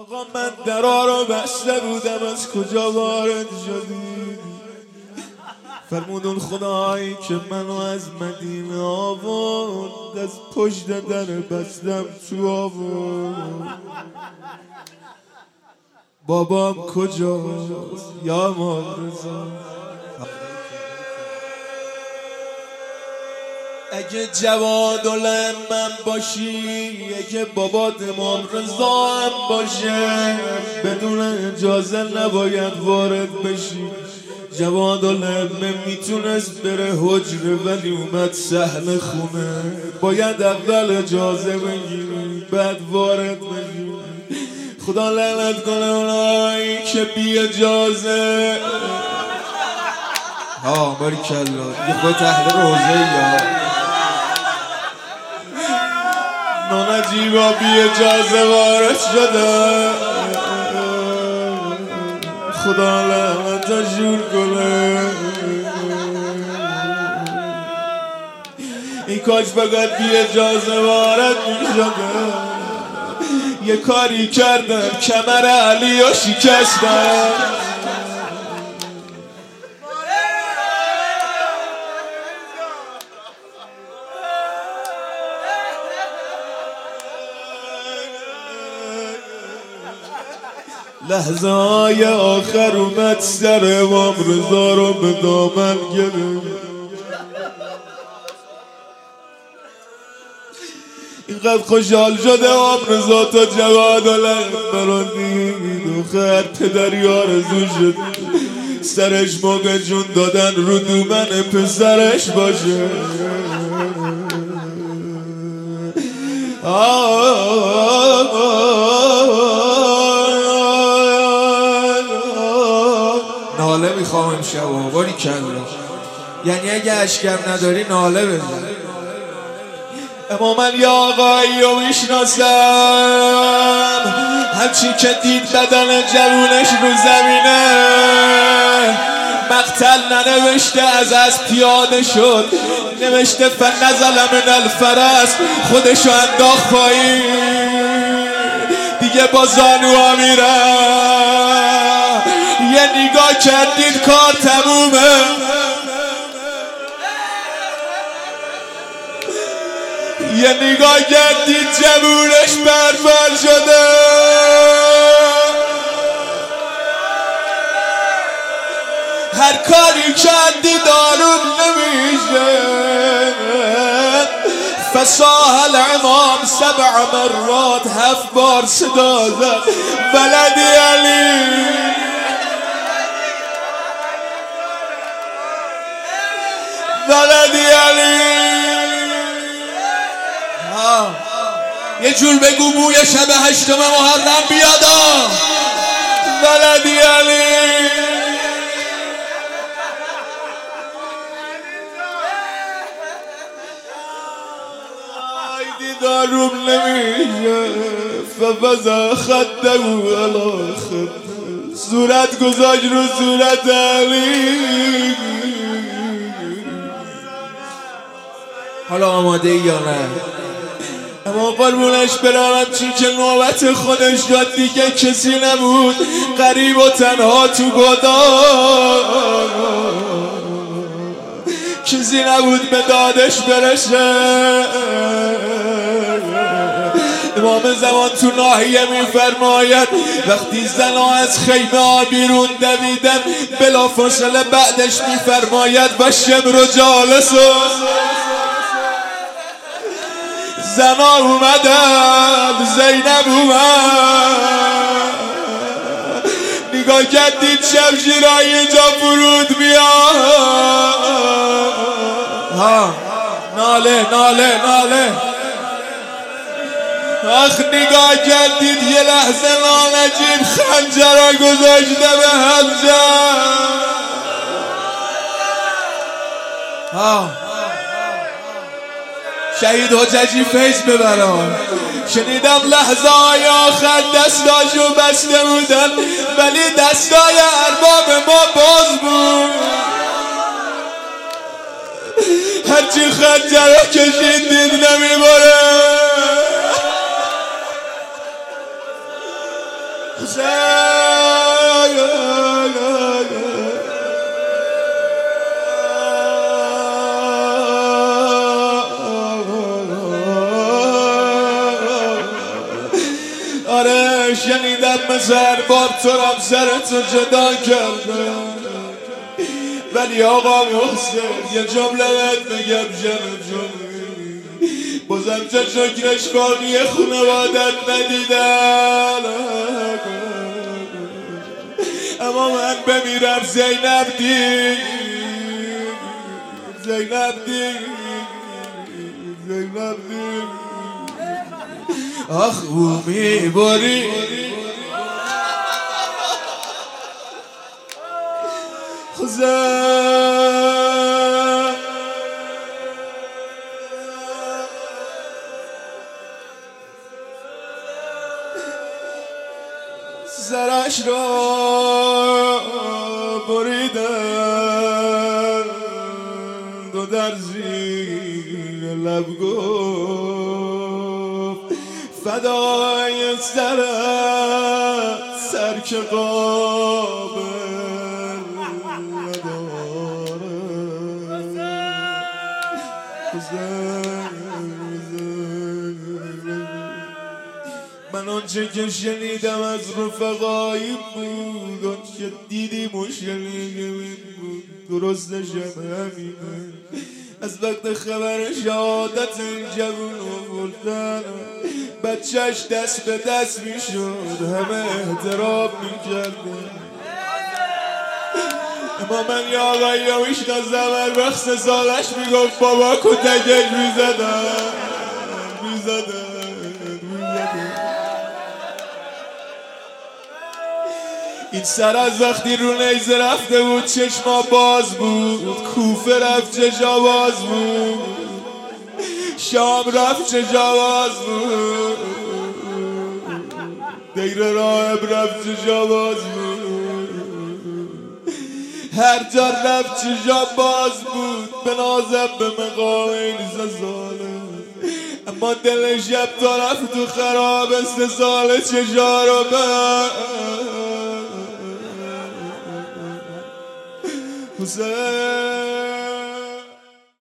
آقا من درا رو بسته بودم، از کجا وارد شدی؟ فرمودون خدایی که منو از مدینه آورد، از پشت در بستم تو آورد. بابام کجاست یا مارزا؟ اگه جواد من باشی، اگه بابات امام رضا هم باشه، بدون اجازه نباید وارد بشی. جواد میتونست بره حجره ولی اومد صحن خونه، باید اول اجازه بگیری بعد وارد بشی. خدا لعنت کنه اونایی که بی اجازه باریکلا یه خود تحت روزه یا نانجیبا بی اجازه وارد شده. خدا لعنت جور کنه. این کاش فقط بی اجازه وارد می شده. یه کاری کردم کمر علی رو شکستم. لحظه های آخر اومد سر امام رضا رو به دامن گرفت. اینقدر خوشحال شده امام رضا تا جواد رو دید. آخر پدری آرزو شد سرش موقع جون دادن رو دومن پسرش باشه. ناله میخوام امشب باریکلا. یعنی اگه اشکم نداری ناله بزن. اما من یا آقایی رو میشناسم، همچین که دید بدن جوونش رو زمینه، مقتل ننوشته از اسب پیاده شد، نوشته فنزل من الفرس، خودشو انداخت پایین دیگه با زانوها میره. یه نگاه کردید کار تمومه. یه نگاه کردید جوونش بربر شده. هر کاری کردی دارون نمیشه. فصاح الامام 7 مرات 7 بار صدا زد ولدی علی. ولدی علی. یه جور بگو بوی شب 8 محرم بیادا. ولدی علی. داروم نمیشه. فوضع خده علا خده، صورت گذاشت رو صورت علی. حالا آماده ای یا نه؟ اما قربونش برم چی که نوبت خودش داد دیگه کسی نبود. غریب و تنها تو گدا، کسی نبود به دادش برسه. امام زمان تو ناحیه میفرماید وقتی زنا از خیمه ها بیرون دویدن بلا فاصله بعدش میفرماید و شمر جالسون. زنا اومدن، زینب اومد، نگاه کردید شمشیرهای جا فرود بیاد. ناله ناله ناله. آخ نگاه کردید یه لحظه نانجیب خنجر گذاشته به خنجر. شهید حججی فیض ببرم. شنیدم لحظه های آخر دستاشو بسته بودن ولی دستای ارباب ما باز بود. هرچی خنجر رو کشید دید نمیباره. آره شنیدم مزر بار تو رم سرتو جدا کردم، ولی آقا محسن یه جمله بهت بگم جنم بازم چه شکرش باقی خونوادت ندیدن، اما من بمیرم زینب دیر زینب دیر زینب دیر آخ او میباری سرش را بریدن دو در زیر لب گفت فدای سرت سر که قابل من آنچه که شنیدم از رفقایی بود، آنچه دیدیم و شنیدیم بود، درستش همینه. از وقت خبر شهادت این جوون آوردن بچهش دست به دست میشد، همه احترام میکردن، اما من یا آقایی رو میشناسم هر وقت 3 سالش میگفت بابا کتکش میزدن. این سر از وقتی رو نیزه رفته بود چشما باز بود، کوفه رفت چشا باز بود، شام رفت چشا باز بود، دیر راهب رفت چشا باز بود، هر جا رفت چشا باز بود. به نازم به مقام این 3 ساله، اما دل شب تا رفت تو خراب 3 ساله چشا رو حسین